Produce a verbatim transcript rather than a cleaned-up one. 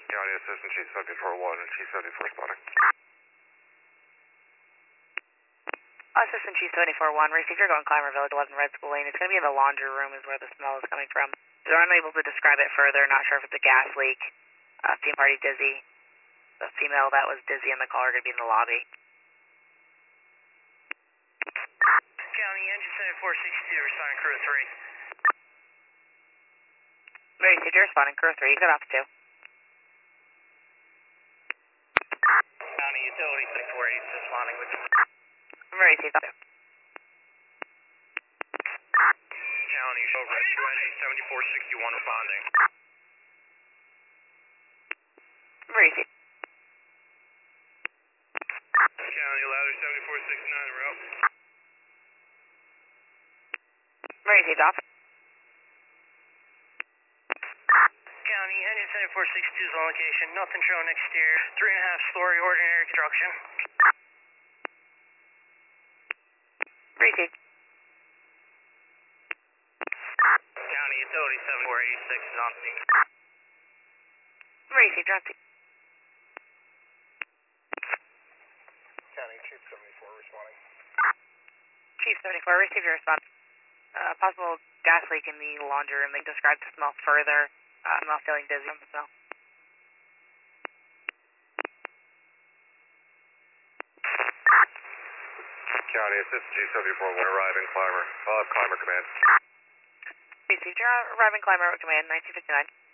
County Assistant Chief seventy-four one and Chief seventy-four responding. Assistant Chief seventy-four one, received your going Climber Village, eleven Red School Lane. It's going to be in the laundry room is where the smell is coming from. They're unable to describe it further, not sure if it's a gas leak. Uh, team party dizzy. The female that was dizzy in the car are going to be in the lobby. County Engine seventy-four sixty-two, responding crew three. Received your responding crew three, you got off two. County Utility seventy-four eighty, responding with you. Received off two. County Rescue Engine seventy-four sixty-one, responding. Received. County Ladder seventy-four sixty-nine, we're up. Received off. County Engine seventy-four sixty-two is on location, nothing shown exterior, three and a half story ordinary construction. Received. County Utility seventy-four eighty-six is on scene. Received, drop two. County Chief seventy-four responding. Chief seventy-four, received your response. Uh, possible gas leak in the laundry room. They described the smell further. Uh, I'm not feeling dizzy from the smell. County Assistant Chief seventy-four one arriving Climber. I'll have Climber command. Received your arriving Climber command, nineteen fifty-nine.